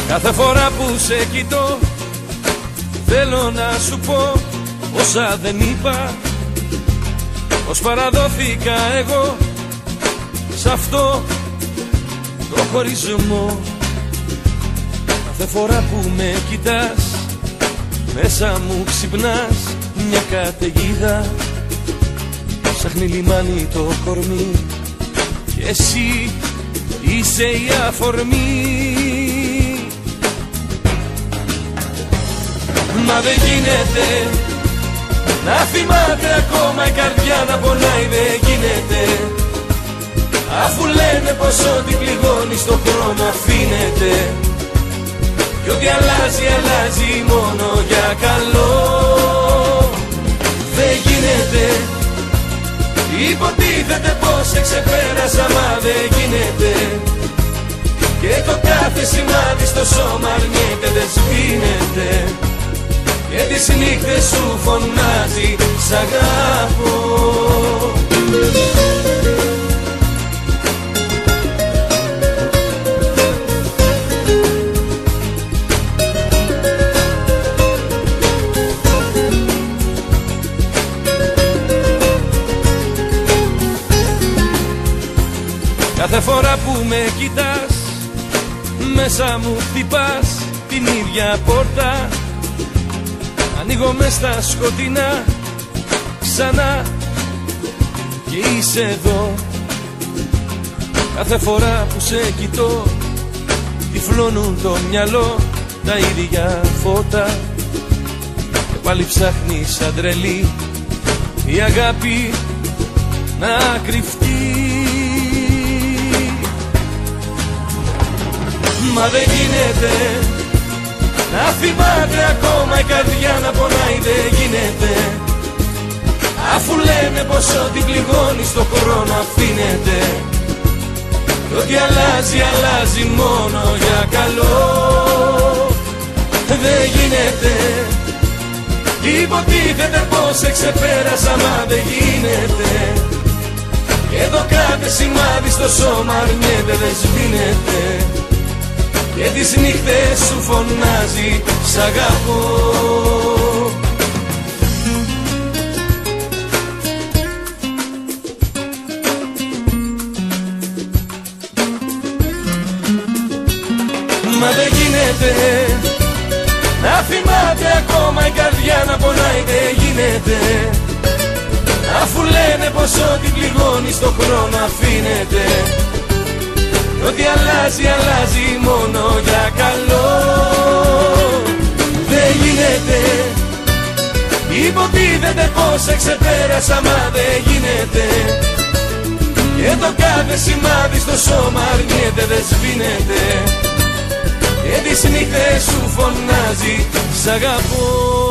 Κάθε φορά που σε κοιτώ θέλω να σου πω όσα δεν είπα, πως παραδόθηκα εγώ σ' αυτό το χωρισμό. Κάθε φορά που με κοιτάς μέσα μου ξυπνάς μια καταιγίδα, ψάχνει λιμάνι το κορμί και εσύ είσαι η αφορμή. Μα δεν γίνεται να θυμάται ακόμα η καρδιά να πονάει, δεν γίνεται, αφού λένε πως ό,τι πληγώνει στον χρόνο αφήνεται κι ό,τι αλλάζει, αλλάζει μόνο για καλό. Δεν γίνεται, υποτίθεται πως σε ξεπέρασα, μα δεν γίνεται, και το κάθε σημάδι στο σώμα αρνιέται, δεν σβήνεται, και τις νύχτες σου φωνάζει σ' αγαπώ. Κάθε φορά που με κοιτάς μέσα μου χτυπάς την ίδια πόρτα, ανοίγω μες στα σκοτεινά ξανά και είσαι εδώ. Κάθε φορά που σε κοιτώ τυφλώνουν το μυαλό τα ίδια φώτα και πάλι ψάχνει σαν τρελή η αγάπη να κρυφτεί. Μα δεν γίνεται να θυμάται ακόμα η καρδιά να πονάει, δεν γίνεται, αφού λένε πως ό,τι πληγώνει στον χρόνο αφήνεται κι ό,τι αλλάζει, αλλάζει μόνο για καλό. Δεν γίνεται, υποτίθεται πως σε ξεπέρασα, μα δεν γίνεται, και το κάθε σημάδι στο σώμα αρνιέται, δεν σβήνεται, και τις νύχτες σου φωνάζει σ' αγαπώ. Μα δεν γίνεται να θυμάται ακόμα η καρδιά να πονάει, δεν γίνεται, αφού λένε πως ό,τι πληγώνει στον χρόνο αφήνεται κι ό,τι αλλάζει, αλλάζει μόνο για καλό. Δεν γίνεται, υποτίθεται πως σε ξεπέρασα, μα δεν γίνεται, και το κάθε σημάδι στο σώμα αρνιέται, δεν σβήνεται, και τις νύχτες σου φωνάζει σ' αγαπώ.